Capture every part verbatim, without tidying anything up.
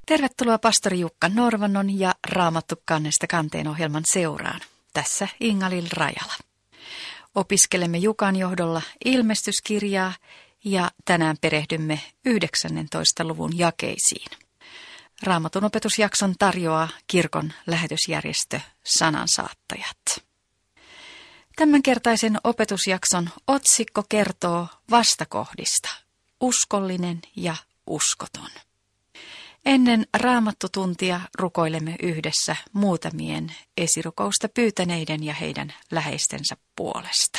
Tervetuloa pastori Jukka Norvannon ja Raamattu kannesta kanteen ohjelman seuraan. Tässä Inga-Lill Rajala. Opiskelemme Jukan johdolla ilmestyskirjaa ja tänään perehdymme yhdeksännentoista luvun jakeisiin. Raamatun opetusjakson tarjoaa kirkon lähetysjärjestö Sanansaattajat. Tämänkertaisen opetusjakson otsikko kertoo vastakohdista, uskollinen ja uskoton. Ennen raamattutuntia rukoilemme yhdessä muutamien esirukousta pyytäneiden ja heidän läheistensä puolesta.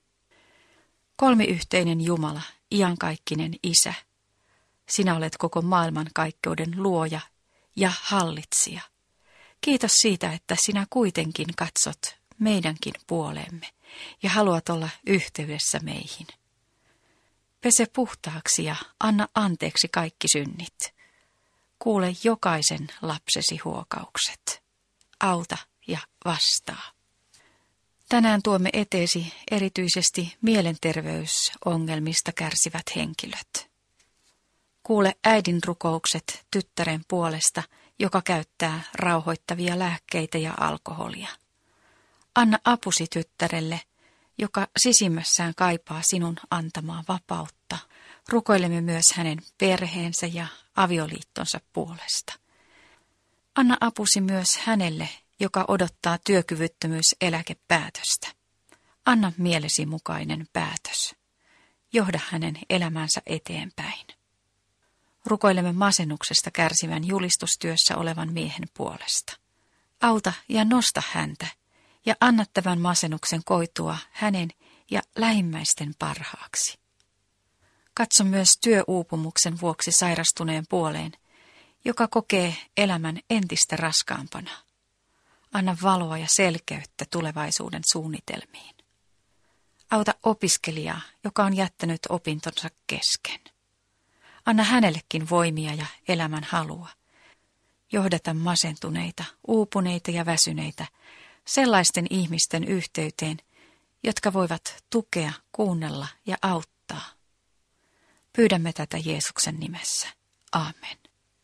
Kolmiyhteinen Jumala, iankaikkinen Isä, sinä olet koko maailman kaikkeuden luoja ja hallitsija. Kiitos siitä, että sinä kuitenkin katsot meidänkin puoleemme ja haluat olla yhteydessä meihin. Pese puhtaaksi ja anna anteeksi kaikki synnit. Kuule jokaisen lapsesi huokaukset. Auta ja vastaa. Tänään tuomme eteesi erityisesti mielenterveysongelmista kärsivät henkilöt. Kuule äidin rukoukset tyttären puolesta, joka käyttää rauhoittavia lääkkeitä ja alkoholia. Anna apusi tyttärelle, joka sisimmässään kaipaa sinun antamaa vapautta. Rukoilemme myös hänen perheensä ja avioliittonsa puolesta. Anna apusi myös hänelle, joka odottaa työkyvyttömyyseläkepäätöstä. Anna mielesi mukainen päätös. Johda hänen elämänsä eteenpäin. Rukoilemme masennuksesta kärsivän julistustyössä olevan miehen puolesta. Auta ja nosta häntä ja anna tämän masennuksen koitua hänen ja lähimmäisten parhaaksi. Katso myös työuupumuksen vuoksi sairastuneen puoleen, joka kokee elämän entistä raskaampana. Anna valoa ja selkeyttä tulevaisuuden suunnitelmiin. Auta opiskelijaa, joka on jättänyt opintonsa kesken. Anna hänellekin voimia ja elämän halua. Johdata masentuneita, uupuneita ja väsyneitä sellaisten ihmisten yhteyteen, jotka voivat tukea, kuunnella ja auttaa. Pyydämme tätä Jeesuksen nimessä. Aamen.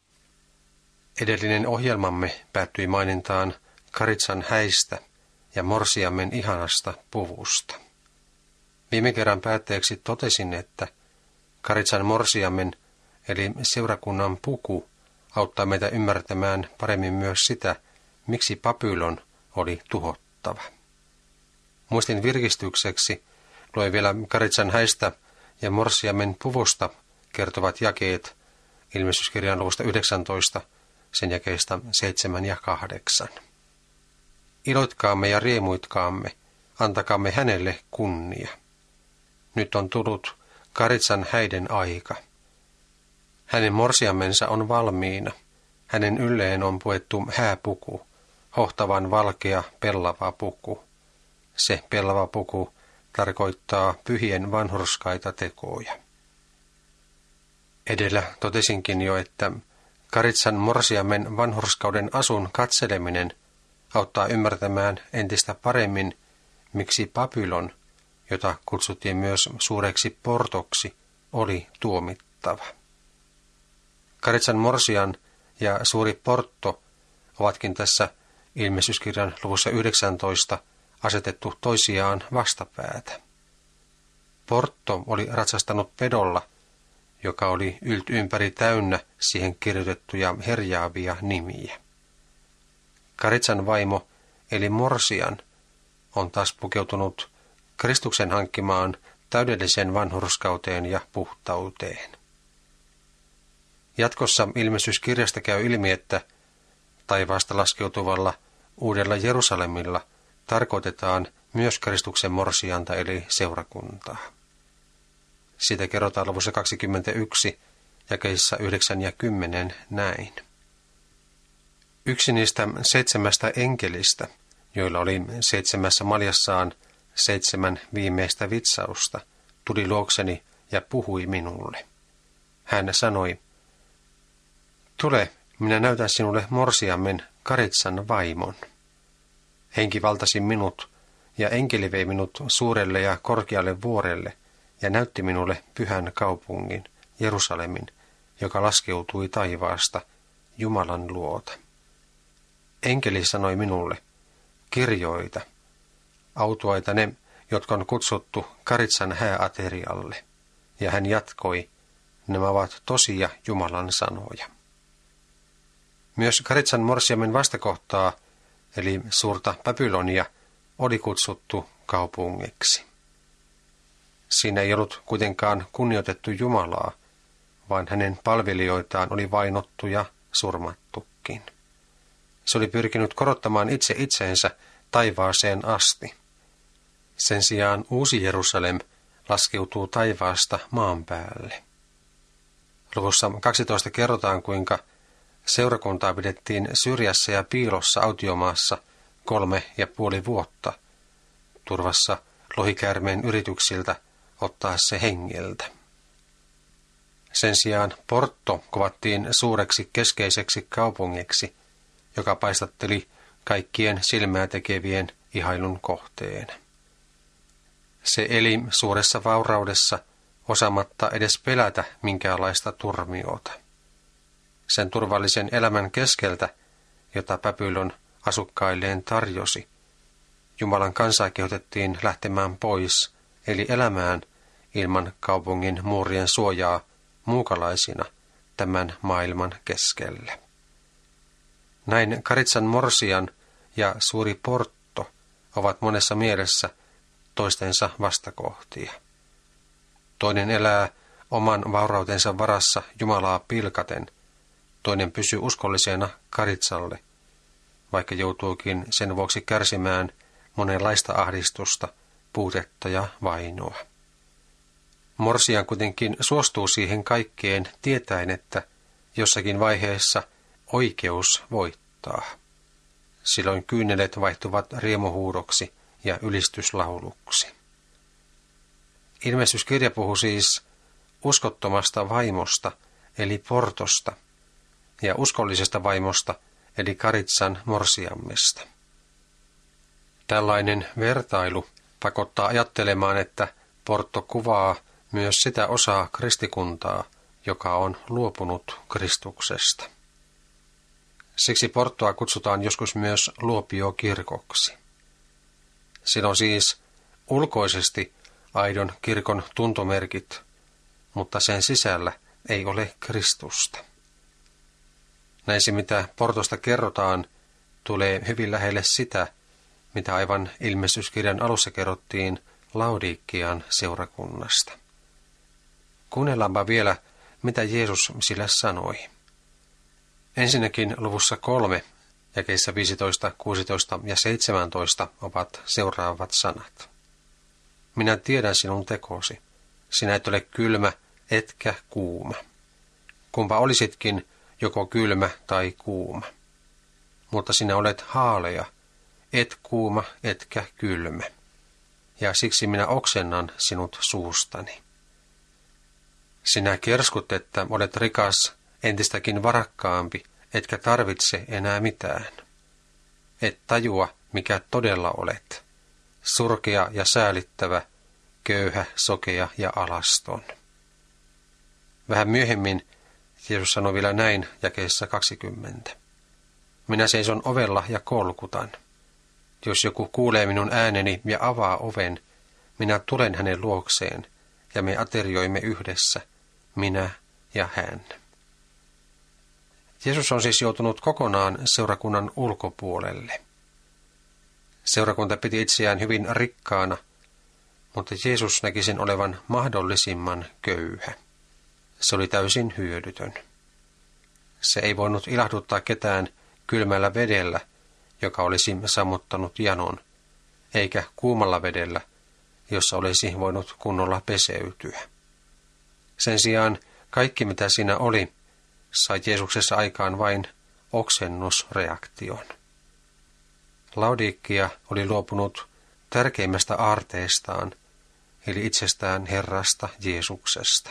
Edellinen ohjelmamme päättyi mainintaan Karitsan häistä ja morsiamen ihanasta puvusta. Viime kerran päätteeksi totesin, että Karitsan morsiamen eli seurakunnan puku auttaa meitä ymmärtämään paremmin myös sitä, miksi Babylon oli tuhottava. Muistin virkistykseksi luen vielä Karitsan häistä ja morsiamen puvusta kertovat jakeet ilmestyskirjan luvusta yhdeksäntoista, sen jakeista seitsemän ja kahdeksan. Iloitkaamme ja riemuitkaamme, antakaamme hänelle kunnia. Nyt on tullut Karitsan häiden aika. Hänen morsiamensa on valmiina. Hänen ylleen on puettu hääpuku, hohtavan valkea pellava puku. Se pellava puku tarkoittaa pyhien vanhurskaita tekoja. Edellä totesinkin jo, että Karitsan morsiamen vanhurskauden asun katseleminen auttaa ymmärtämään entistä paremmin, miksi Babylon, jota kutsuttiin myös suureksi portoksi, oli tuomittava. Karitsan morsian ja suuri portto ovatkin tässä ilmestyskirjan luvussa yhdeksäntoista asetettu toisiaan vastapäätä. Portto oli ratsastanut pedolla, joka oli ylt ympäri täynnä siihen kirjoitettuja herjaavia nimiä. Karitsan vaimo, eli morsian, on taas pukeutunut Kristuksen hankkimaan täydelliseen vanhurskauteen ja puhtauteen. Jatkossa ilmestyskirjasta käy ilmi, että taivaasta laskeutuvalla uudella Jerusalemilla tarkoitetaan myös Kristuksen morsianta eli seurakuntaa. Siitä kerrotaan luvussa kaksikymmentäyksi, jakeissa yhdeksän ja kymmenen näin. Yksi niistä seitsemästä enkelistä, joilla oli seitsemässä maljassaan seitsemän viimeistä vitsausta, tuli luokseni ja puhui minulle. Hän sanoi, tule, minä näytän sinulle morsiamen Karitsan vaimon. Henki valtasi minut, ja enkeli vei minut suurelle ja korkealle vuorelle, ja näytti minulle pyhän kaupungin, Jerusalemin, joka laskeutui taivaasta, Jumalan luota. Enkeli sanoi minulle, kirjoita, autuaita ne, jotka on kutsuttu Karitsan hääaterialle. Ja hän jatkoi, nämä ovat tosia Jumalan sanoja. Myös Karitsan morsiamen vastakohtaa, eli suurta Babylonia, oli kutsuttu kaupungiksi. Siinä ei ollut kuitenkaan kunnioitettu Jumalaa, vaan hänen palvelijoitaan oli vainottu ja surmattukin. Se oli pyrkinyt korottamaan itse itseensä taivaaseen asti. Sen sijaan uusi Jerusalem laskeutuu taivaasta maan päälle. Luvussa kaksitoista kerrotaan, kuinka seurakuntaa pidettiin syrjässä ja piilossa autiomaassa kolme ja puoli vuotta, turvassa lohikäärmeen yrityksiltä ottaa se hengiltä. Sen sijaan Porto kuvattiin suureksi keskeiseksi kaupungiksi, joka paistatteli kaikkien silmää tekevien ihailun kohteena. Se eli suuressa vauraudessa osaamatta edes pelätä minkäänlaista turmiota. Sen turvallisen elämän keskeltä, jota Babylon asukkailleen tarjosi, Jumalan kansaa kehotettiin lähtemään pois, eli elämään ilman kaupungin muurien suojaa muukalaisina tämän maailman keskellä. Näin Karitsan morsian ja suuri Porto ovat monessa mielessä toistensa vastakohtia. Toinen elää oman vaurautensa varassa Jumalaa pilkaten, toinen pysyy uskollisena Karitsalle, vaikka joutuukin sen vuoksi kärsimään monenlaista ahdistusta, puutetta ja vainoa. Morsian kuitenkin suostuu siihen kaikkeen tietäen, että jossakin vaiheessa oikeus voittaa. Silloin kyynelet vaihtuvat riemuhuudoksi ja ylistyslauluksi. Ilmestyskirja puhuu siis uskottomasta vaimosta, eli Portosta, ja uskollisesta vaimosta, eli Karitsan morsiammesta. Tällainen vertailu pakottaa ajattelemaan, että Porto kuvaa myös sitä osaa kristikuntaa, joka on luopunut Kristuksesta. Siksi Portoa kutsutaan joskus myös luopiokirkoksi. Sillä on siis ulkoisesti aidon kirkon tuntomerkit, mutta sen sisällä ei ole Kristusta. Näin se, mitä Portosta kerrotaan, tulee hyvin lähelle sitä, mitä aivan ilmestyskirjan alussa kerrottiin Laodiikkian seurakunnasta. Kuunnellaanpa vielä, mitä Jeesus sille sanoi. Ensinnäkin luvussa kolme, jakeissa viisitoista, kuusitoista ja seitsemäntoista ovat seuraavat sanat. Minä tiedän sinun tekosi. Sinä et ole kylmä, etkä kuuma. Kumpa olisitkin, joko kylmä tai kuuma. Mutta sinä olet haalea, et kuuma, etkä kylmä. Ja siksi minä oksennan sinut suustani. Sinä kerskut, että olet rikas, entistäkin varakkaampi, etkä tarvitse enää mitään. Et tajua, mikä todella olet. Surkea ja säälittävä, köyhä, sokea ja alaston. Vähän myöhemmin Jeesus sanoi vielä näin jakeessa kaksikymmentä. Minä seison ovella ja kolkutan. Jos joku kuulee minun ääneni ja avaa oven, minä tulen hänen luokseen ja me aterioimme yhdessä, minä ja hän. Jeesus on siis joutunut kokonaan seurakunnan ulkopuolelle. Seurakunta piti itseään hyvin rikkaana, mutta Jeesus näki sen olevan mahdollisimman köyhä. Se oli täysin hyödytön. Se ei voinut ilahduttaa ketään kylmällä vedellä, joka olisi sammuttanut janon, eikä kuumalla vedellä, jossa olisi voinut kunnolla peseytyä. Sen sijaan kaikki, mitä siinä oli, sai Jeesuksessa aikaan vain oksennusreaktion. Laodiikkia oli luopunut tärkeimmästä aarteestaan, eli itsestään Herrasta Jeesuksesta.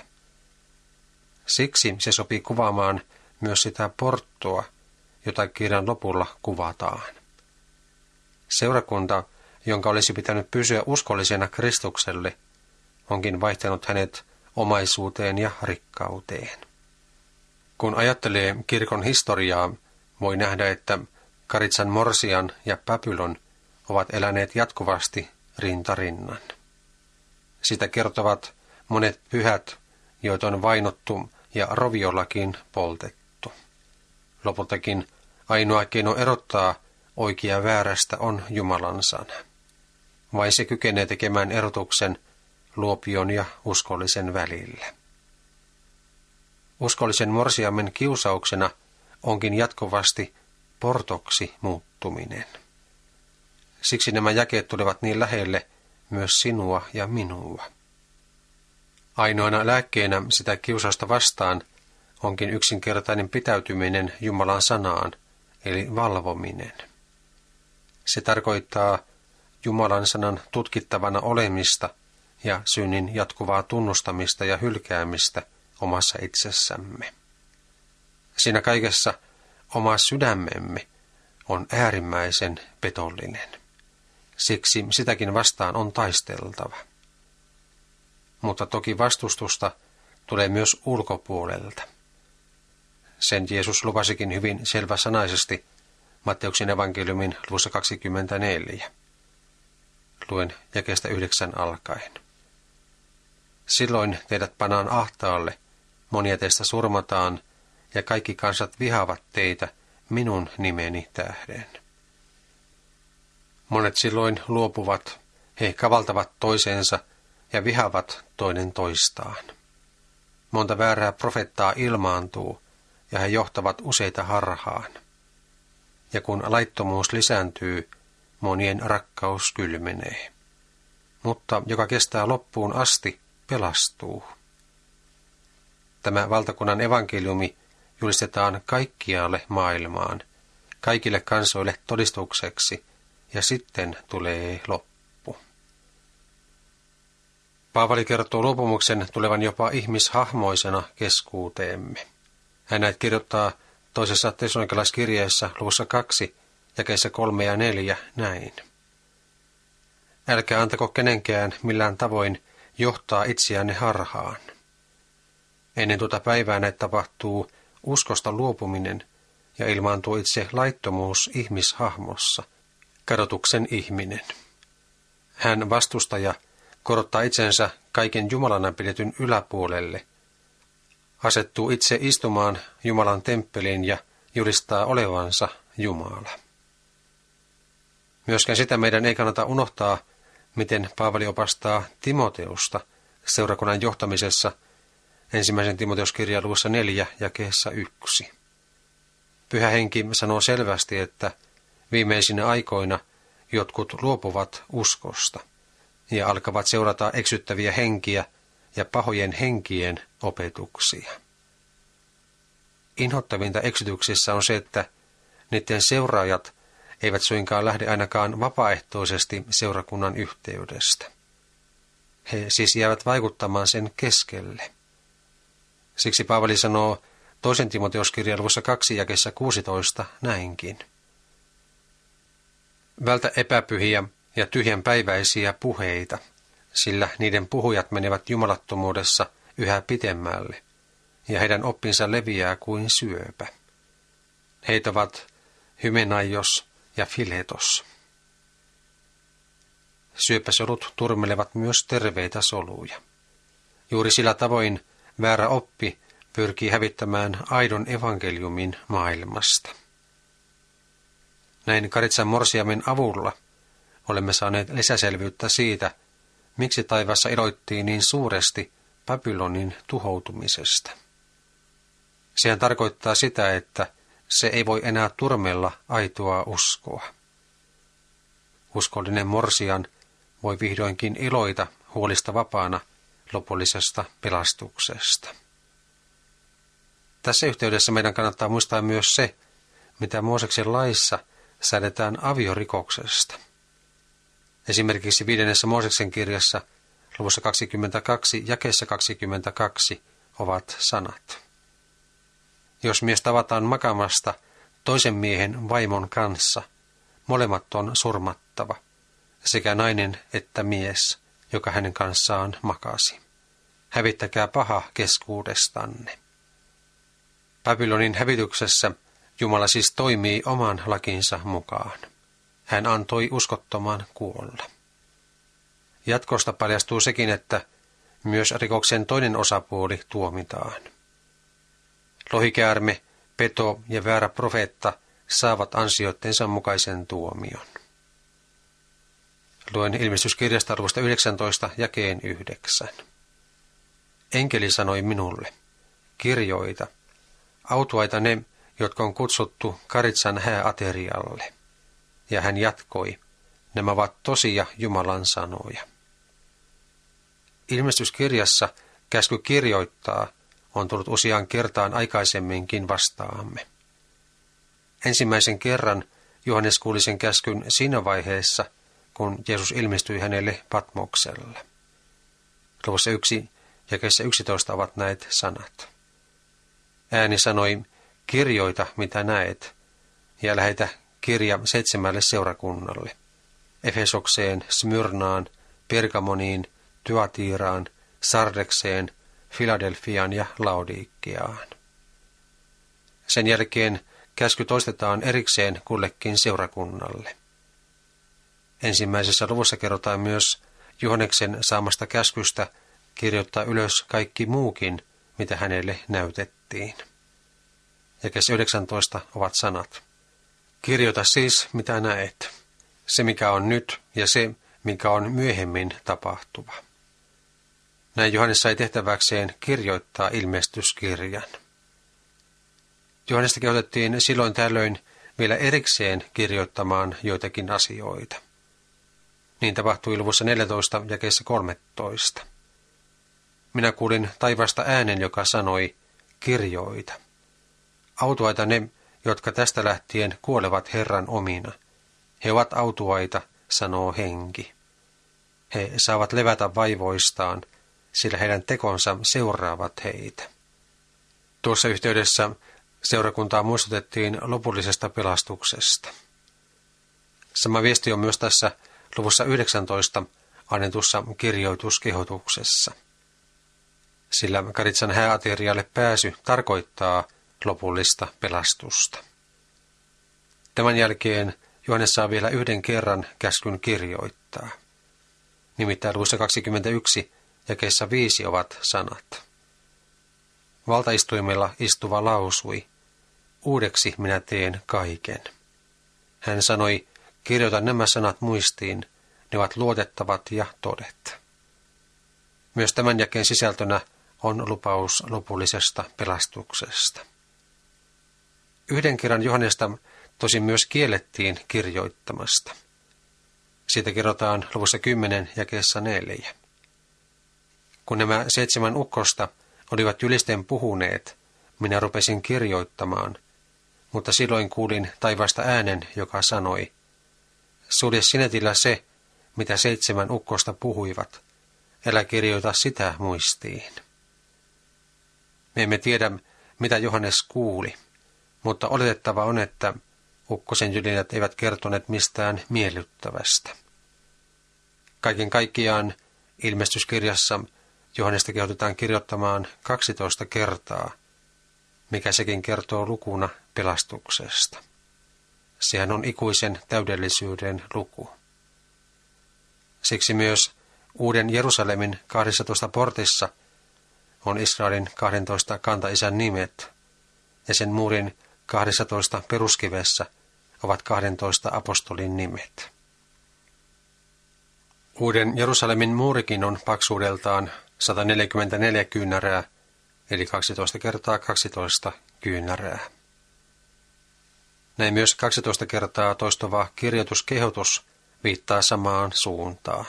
Siksi se sopii kuvaamaan myös sitä Porttoa, jota kirjan lopulla kuvataan. Seurakunta, jonka olisi pitänyt pysyä uskollisena Kristukselle, onkin vaihtanut hänet omaisuuteen ja rikkauteen. Kun ajattelee kirkon historiaa, voi nähdä, että Karitsan Morsian ja Babylon ovat eläneet jatkuvasti rinta rinnan. Sitä kertovat monet pyhät, joita on vainottu ja roviollakin poltettu. Lopultakin ainoa keino erottaa oikea väärästä on Jumalan sana. Vain se kykenee tekemään erotuksen luopion ja uskollisen välillä. Uskollisen morsiamen kiusauksena onkin jatkuvasti portoksi muuttuminen. Siksi nämä jakeet tulevat niin lähelle myös sinua ja minua. Ainoana lääkkeenä sitä kiusausta vastaan onkin yksinkertainen pitäytyminen Jumalan sanaan, eli valvominen. Se tarkoittaa Jumalan sanan tutkittavana olemista ja synnin jatkuvaa tunnustamista ja hylkäämistä omassa itsessämme. Siinä kaikessa oma sydämemme on äärimmäisen petollinen. Siksi sitäkin vastaan on taisteltava. Mutta toki vastustusta tulee myös ulkopuolelta. Sen Jeesus lupasikin hyvin selväsanaisesti Matteuksen evankeliumin luvussa kaksikymmentäneljä. Luen jakeesta yhdeksän alkaen. Silloin teidät pannaan ahtaalle, monia teistä surmataan, ja kaikki kansat vihaavat teitä minun nimeni tähden. Monet silloin luopuvat, he kavaltavat toisensa ja vihaavat toinen toistaan. Monta väärää profettaa ilmaantuu, ja he johtavat useita harhaan. Ja kun laittomuus lisääntyy, monien rakkaus kylmenee. Mutta joka kestää loppuun asti, pelastuu. Tämä valtakunnan evankeliumi julistetaan kaikkialle maailmaan, kaikille kansoille todistukseksi, ja sitten tulee loppu. Paavali kertoo luopumuksen tulevan jopa ihmishahmoisena keskuuteemme. Hän näet kirjoittaa toisessa Tessalonikalaiskirjeessä luvussa kaksi, jakeissa kolme ja neljä näin. Älkää antako kenenkään millään tavoin johtaa itseänne harhaan. Ennen tuota päivää näet tapahtuu uskosta luopuminen ja ilmaantuu itse laittomuus ihmishahmossa, kadotuksen ihminen. Hän vastustaja korottaa itsensä kaiken Jumalana pidetyn yläpuolelle, asettuu itse istumaan Jumalan temppeliin ja julistaa olevansa Jumala. Myöskään sitä meidän ei kannata unohtaa, miten Paavali opastaa Timoteusta seurakunnan johtamisessa ensimmäisen Timoteuskirjan luvussa neljä jakeessa yksi. Pyhä henki sanoo selvästi, että viimeisinä aikoina jotkut luopuvat uskosta ja alkavat seurata eksyttäviä henkiä ja pahojen henkien opetuksia. Inhottavinta eksytyksissä on se, että niiden seuraajat eivät suinkaan lähde ainakaan vapaaehtoisesti seurakunnan yhteydestä. He siis jäävät vaikuttamaan sen keskelle. Siksi Paavali sanoo toisen Timoteuskirjan luvussa kaksi jakeessa kuusitoista näinkin. Vältä epäpyhiä ja tyhjänpäiväisiä puheita, sillä niiden puhujat menevät jumalattomuudessa yhä pitemmälle, ja heidän oppinsa leviää kuin syöpä. Heitä ovat Hymenaios ja Filetos. Syöpäsolut turmelevat myös terveitä soluja. Juuri sillä tavoin väärä oppi pyrkii hävittämään aidon evankeliumin maailmasta. Näin Karitsan morsiamen avulla olemme saaneet lisäselvyyttä siitä, miksi taivaassa iloittiin niin suuresti Babylonin tuhoutumisesta. Sehän tarkoittaa sitä, että se ei voi enää turmella aitoa uskoa. Uskollinen morsian voi vihdoinkin iloita huolista vapaana lopullisesta pelastuksesta. Tässä yhteydessä meidän kannattaa muistaa myös se, mitä Mooseksen laissa säädetään aviorikoksesta. Esimerkiksi viidennessä Mooseksen kirjassa luvussa kaksikymmentäkaksi jakeessa kaksikymmentäkaksi ovat sanat. Jos mies tavataan makamasta toisen miehen vaimon kanssa, molemmat on surmattava, sekä nainen että mies, joka hänen kanssaan makasi. Hävittäkää paha keskuudestanne. Babylonin hävityksessä Jumala siis toimii oman lakinsa mukaan. Hän antoi uskottoman kuolla. Jatkosta paljastuu sekin, että myös rikoksen toinen osapuoli tuomitaan. Lohikäärme, peto ja väärä profeetta saavat ansioittensa mukaisen tuomion. Luen ilmestyskirjasta luvusta yhdeksäntoista jakeen yhdeksän. Enkeli sanoi minulle, kirjoita, autuaita ne, jotka on kutsuttu Karitsan hääaterialle. Ja hän jatkoi, nämä ovat tosia Jumalan sanoja. Ilmestyskirjassa käsky kirjoittaa on tullut useaan kertaan aikaisemminkin vastaamme. Ensimmäisen kerran Johannes kuuli sen käskyn siinä vaiheessa, kun Jeesus ilmestyi hänelle Patmoksella. Luvussa yksi jakeessa yksitoista ovat näet sanat. Ääni sanoi, kirjoita mitä näet, ja lähetä kirja seitsemälle seurakunnalle. Efesokseen, Smyrnaan, Pergamoniin, Thyatiraan, Sardekseen, Filadelfiaan ja Laodiikkiaan. Sen jälkeen käsky toistetaan erikseen kullekin seurakunnalle. Ensimmäisessä luvussa kerrotaan myös Johanneksen saamasta käskystä kirjoittaa ylös kaikki muukin, mitä hänelle näytettiin. Jakeessa yhdeksäntoista ovat sanat. Kirjoita siis, mitä näet, se mikä on nyt ja se, mikä on myöhemmin tapahtuva. Näin Johannes sai tehtäväkseen kirjoittaa ilmestyskirjan. Johannesta kehotettiin silloin tällöin vielä erikseen kirjoittamaan joitakin asioita. Niin tapahtui luvussa neljätoista jakeessa kolmetoista. Minä kuulin taivasta äänen, joka sanoi, kirjoita. Autuaita ne, jotka tästä lähtien kuolevat Herran omina. He ovat autuaita, sanoo henki. He saavat levätä vaivoistaan, sillä heidän tekonsa seuraavat heitä. Tuossa yhteydessä seurakuntaa muistutettiin lopullisesta pelastuksesta. Sama viesti on myös tässä luvussa yhdeksäntoista annetussa kirjoituskehotuksessa. Sillä Karitsan hääaterialle pääsy tarkoittaa lopullista pelastusta. Tämän jälkeen Johannes saa vielä yhden kerran käskyn kirjoittaa. Nimittäin luvussa kaksikymmentäyksi jakeessa viisi ovat sanat. Valtaistuimella istuva lausui, uudeksi minä teen kaiken. Hän sanoi, kirjoita nämä sanat muistiin, ne ovat luotettavat ja todet. Myös tämän jakeen sisältönä on lupaus lopullisesta pelastuksesta. Yhden kerran Johannesta tosin myös kiellettiin kirjoittamasta. Siitä kerrotaan luvussa kymmenen jakeessa neljä. Kun nämä seitsemän ukkosta olivat ylisten puhuneet, minä rupesin kirjoittamaan, mutta silloin kuulin taivasta äänen, joka sanoi, sulje sinetillä se, mitä seitsemän ukkosta puhuivat, älä kirjoita sitä muistiin. Me emme tiedä, mitä Johannes kuuli, mutta oletettava on, että ukkosen jylinät eivät kertoneet mistään miellyttävästä. Kaiken kaikkiaan ilmestyskirjassa Johannesta kehotetaan kirjoittamaan kaksitoista kertaa, mikä sekin kertoo lukuna pelastuksesta. Sehän on ikuisen täydellisyyden luku. Siksi myös Uuden Jerusalemin kahdessatoista portissa on Israelin kahdentoista kantaisän nimet, ja sen muurin kahdessatoista peruskivessä ovat kahdentoista apostolin nimet. Uuden Jerusalemin muurikin on paksuudeltaan sata neljäkymmentäneljä kyynärää, eli kaksitoista kertaa kaksitoista kyynärää. Näin myös kaksitoista kertaa toistuva kirjoituskehotus viittaa samaan suuntaan.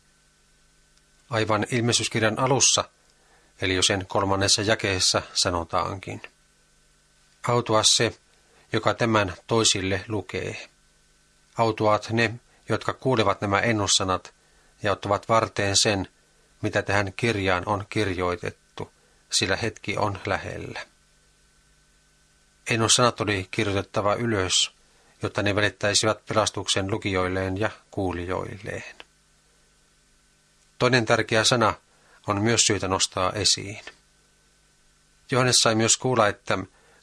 Aivan ilmestyskirjan alussa, eli jo sen kolmannessa jakeessa sanotaankin. Autua se, joka tämän toisille lukee. Autuaat ne, jotka kuulevat nämä ennussanat ja ottavat varteen sen, mitä tähän kirjaan on kirjoitettu, sillä hetki on lähellä. Ennussanat oli kirjoitettava ylös, jotta ne välittäisivät pelastuksen lukijoilleen ja kuulijoilleen. Toinen tärkeä sana on myös syytä nostaa esiin. Johannes sai myös kuulla, että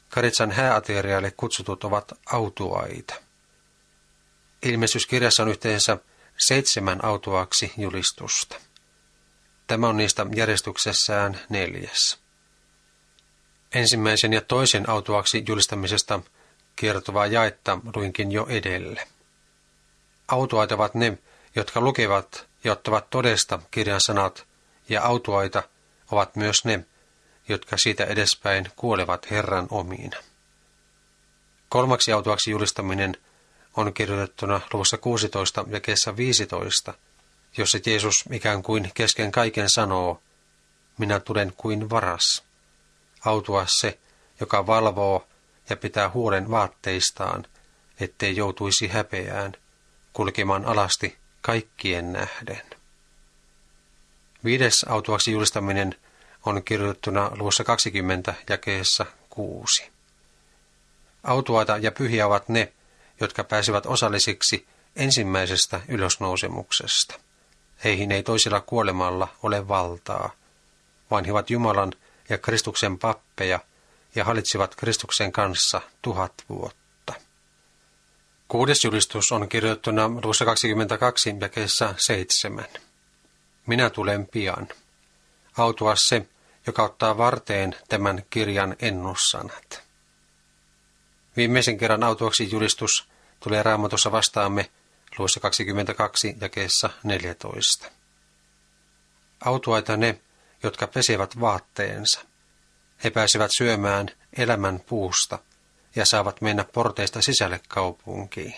Karitsan hääaterialle kutsutut ovat autuaita. Ilmestyskirjassa on yhteensä seitsemän autuaksi julistusta. Tämä on niistä järjestyksessään neljäs. Ensimmäisen ja toisen autuaksi julistamisesta kertovaa jaetta luinkin jo edelle. Autuaita ovat ne, jotka lukevat ja ottavat todesta kirjan sanat, ja autuaita ovat myös ne, jotka siitä edespäin kuolevat Herran omiina. Kolmaksi autuaksi julistaminen on kirjoitettuna luvussa kuusitoista ja jakeessa viisitoista, jossa Jeesus ikään kuin kesken kaiken sanoo, minä tulen kuin varas. Autua se, joka valvoo ja pitää huolen vaatteistaan, ettei joutuisi häpeään, kulkemaan alasti kaikkien nähden. Viides autuaksi julistaminen on kirjoitettuna luvussa kaksikymmentä jakeessa kuusi. Autuaita ja pyhiä ovat ne, jotka pääsevät osallisiksi ensimmäisestä ylösnousemuksesta. Heihin ei toisella kuolemalla ole valtaa, vaan he ovat Jumalan ja Kristuksen pappeja ja hallitsivat Kristuksen kanssa tuhat vuotta. Kuudes julistus on kirjoitettuna luvussa kaksikymmentäkaksi jakeessa seitsemän. Minä tulen pian. Autua se, joka ottaa varteen tämän kirjan ennussanat. Viimeisen kerran autuaksi julistus tulee Raamatussa vastaamme luvussa kaksikymmentäkaksi jakeessa neljätoista. Autuaita ne, jotka pesevät vaatteensa. He pääsevät syömään elämän puusta ja saavat mennä porteista sisälle kaupunkiin.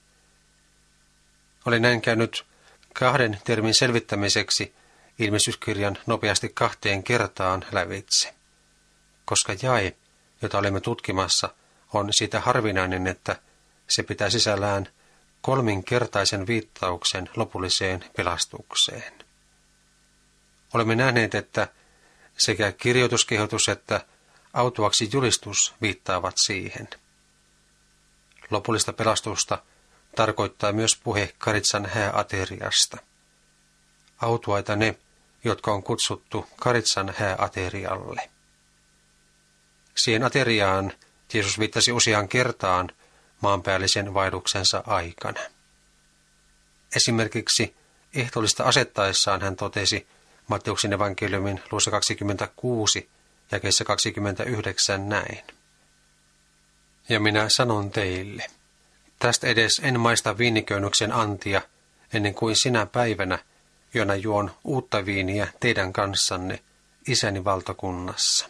Olen näin käynyt kahden termin selvittämiseksi ilmestyskirjan nopeasti kahteen kertaan lävitse, koska jae, jota olemme tutkimassa, on siitä harvinainen, että se pitää sisällään kolminkertaisen viittauksen lopulliseen pelastukseen. Olemme nähneet, että sekä kirjoituskehotus että autuaksi julistus viittaavat siihen. Lopullista pelastusta tarkoittaa myös puhe Karitsan hääateriasta. Autuaita ne, jotka on kutsuttu Karitsan hääaterialle. Siihen ateriaan Jeesus viittasi useaan kertaan maanpäällisen vaelluksensa aikana. Esimerkiksi ehtoollista asettaessaan hän totesi Matteuksen evankeliumin luvussa kaksikymmentäkuusi jakeessa kaksikymmentäyhdeksän näin. Ja minä sanon teille, tästä edes en maista viiniköynnyksen antia ennen kuin sinä päivänä, jona juon uutta viiniä teidän kanssanne isäni valtakunnassa.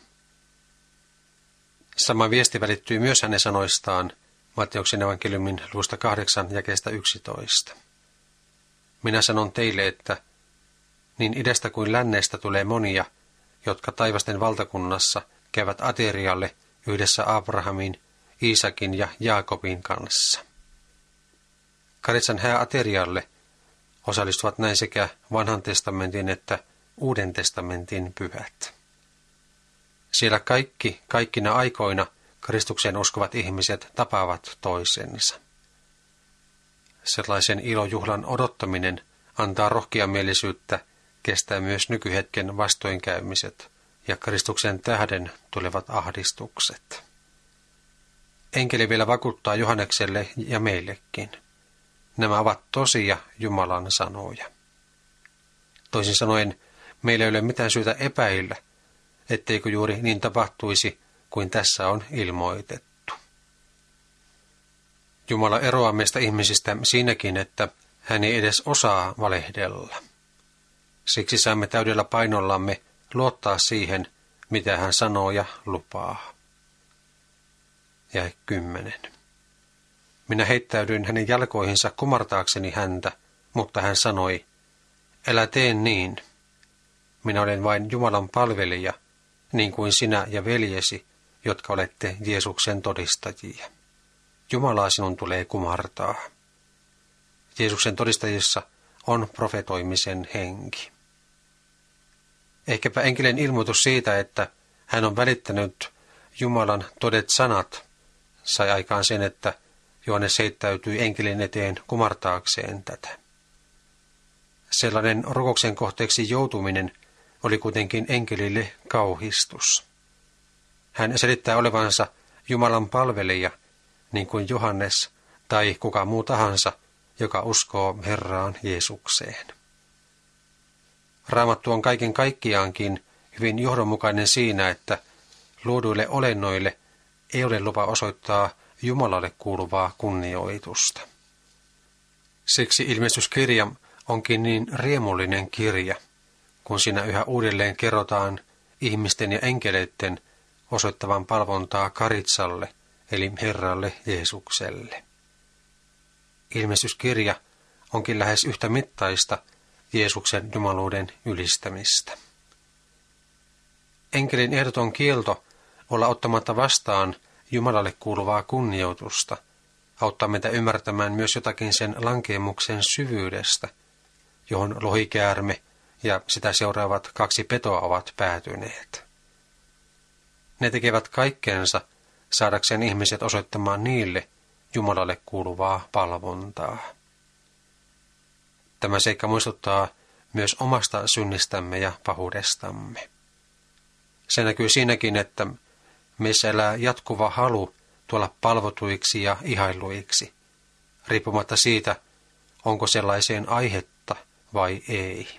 Sama viesti välittyy myös hänen sanoistaan Matteuksen evankeliumin luvusta kahdeksan jakeesta yksitoista. Minä sanon teille, että niin idästä kuin lännestä tulee monia, jotka taivasten valtakunnassa käyvät aterialle yhdessä Abrahamin, Iisakin ja Jaakobin kanssa. Karitsan hääaterialle osallistuvat näin sekä vanhan testamentin että uuden testamentin pyhät. Siellä kaikki, kaikkina aikoina Kristukseen uskovat ihmiset tapaavat toisensa. Sellaisen ilojuhlan odottaminen antaa rohkeamielisyyttä kestää myös nykyhetken vastoinkäymiset ja Kristuksen tähden tulevat ahdistukset. Enkeli vielä vakuuttaa Johannekselle ja meillekin. Nämä ovat tosia Jumalan sanoja. Toisin sanoen, meillä ei ole mitään syytä epäillä, etteikö juuri niin tapahtuisi kuin tässä on ilmoitettu. Jumala eroaa meistä ihmisistä siinäkin, että hän ei edes osaa valehdella. Siksi saamme täydellä painollamme luottaa siihen, mitä hän sanoo ja lupaa. Ja kymmenen. Minä heittäydyin hänen jalkoihinsa kumartaakseni häntä, mutta hän sanoi, älä tee niin. Minä olen vain Jumalan palvelija, niin kuin sinä ja veljesi, jotka olette Jeesuksen todistajia. Jumalaa sinun tulee kumartaa. Jeesuksen todistajissa on profetoimisen henki. Ehkäpä enkelin ilmoitus siitä, että hän on välittänyt Jumalan todet sanat, sai aikaan sen, että Johannes heittäytyi enkelin eteen kumartaakseen tätä. Sellainen rukouksen kohteeksi joutuminen oli kuitenkin enkelille kauhistus. Hän selittää olevansa Jumalan palvelija, niin kuin Johannes tai kuka muu tahansa, joka uskoo Herraan Jeesukseen. Raamattu on kaiken kaikkiaankin hyvin johdonmukainen siinä, että luoduille olennoille ei ole lupa osoittaa Jumalalle kuuluvaa kunnioitusta. Siksi ilmestyskirja onkin niin riemullinen kirja, kun siinä yhä uudelleen kerrotaan ihmisten ja enkeleiden osoittavan palvontaa Karitsalle, eli Herralle Jeesukselle. Ilmestyskirja onkin lähes yhtä mittaista Jeesuksen jumaluuden ylistämistä. Enkelin ehdoton kielto olla ottamatta vastaan Jumalalle kuuluvaa kunnioitusta auttaa meitä ymmärtämään myös jotakin sen lankeemuksen syvyydestä, johon lohikäärme ja sitä seuraavat kaksi petoa ovat päätyneet. Ne tekevät kaikkeensa saadakseen ihmiset osoittamaan niille Jumalalle kuuluvaa palvontaa. Tämä seikka muistuttaa myös omasta synnistämme ja pahuudestamme. Se näkyy siinäkin, että meissä elää jatkuva halu tuolla palvotuiksi ja ihailuiksi, riippumatta siitä, onko sellaiseen aihetta vai ei.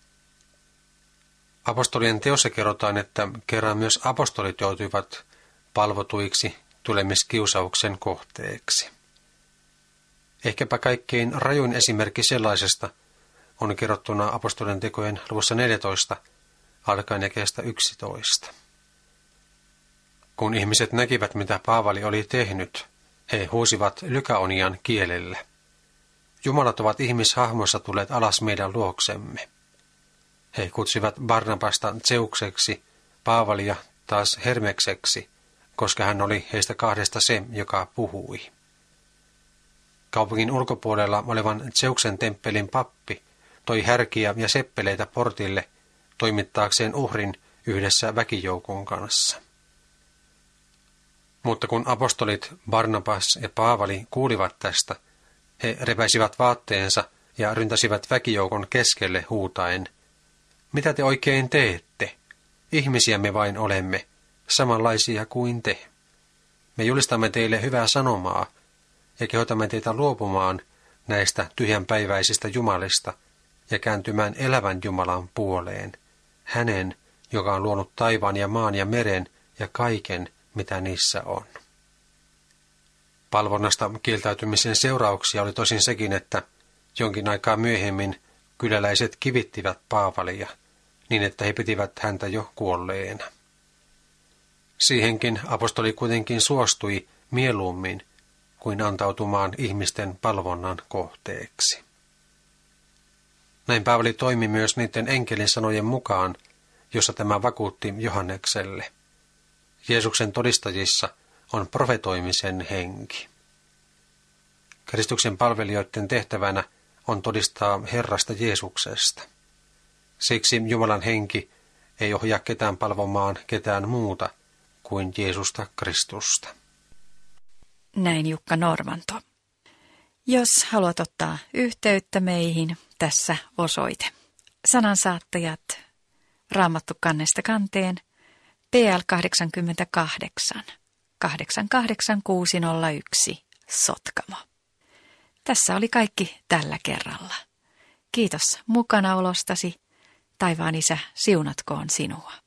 Apostolien teossa kerrotaan, että kerran myös apostolit joutuivat palvotuiksi tulemiskiusauksen kohteeksi. Ehkäpä kaikkein rajuin esimerkki sellaisesta on kerrottuna apostolien tekojen luvussa neljätoista, alkaen jakeesta yksitoista. Kun ihmiset näkivät, mitä Paavali oli tehnyt, he huusivat lykaonian kielellä. Jumalat ovat ihmishahmoissa tulleet alas meidän luoksemme. He kutsivat Barnabasta Zeukseksi, Paavalia taas Hermekseksi, koska hän oli heistä kahdesta se, joka puhui. Kaupungin ulkopuolella olevan Zeuksen temppelin pappi toi härkiä ja seppeleitä portille toimittaakseen uhrin yhdessä väkijoukon kanssa. Mutta kun apostolit Barnabas ja Paavali kuulivat tästä, he repäisivät vaatteensa ja ryntäsivät väkijoukon keskelle huutaen: "Mitä te oikein teette? Ihmisiä me vain olemme, samanlaisia kuin te. Me julistamme teille hyvää sanomaa ja kehotamme teitä luopumaan näistä tyhjänpäiväisistä jumalista ja kääntymään elävän Jumalan puoleen, hänen, joka on luonut taivaan ja maan ja meren ja kaiken, mitä niissä on." Palvonnasta kieltäytymisen seurauksia oli tosin sekin, että jonkin aikaa myöhemmin kyläläiset kivittivät Paavalia, niin että he pitivät häntä jo kuolleena. Siihenkin apostoli kuitenkin suostui mieluummin kuin antautumaan ihmisten palvonnan kohteeksi. Näin Paavali toimi myös niiden enkelin sanojen mukaan, jossa tämä vakuutti Johannekselle: Jeesuksen todistajissa on profetoimisen henki. Kristuksen palvelijoiden tehtävänä on todistaa Herrasta Jeesuksesta. Siksi Jumalan henki ei ohjaa ketään palvomaan ketään muuta kuin Jeesusta Kristusta. Näin Jukka Normanto. Jos haluat ottaa yhteyttä meihin, tässä osoite. Sanansaattajat, Raamattu kannesta kanteen, P L kahdeksankymmentäkahdeksan, kahdeksankymmentäkahdeksan kuusisataayksi, Sotkamo. Tässä oli kaikki tällä kerralla. Kiitos mukanaolostasi. Taivaan Isä, siunatkoon sinua.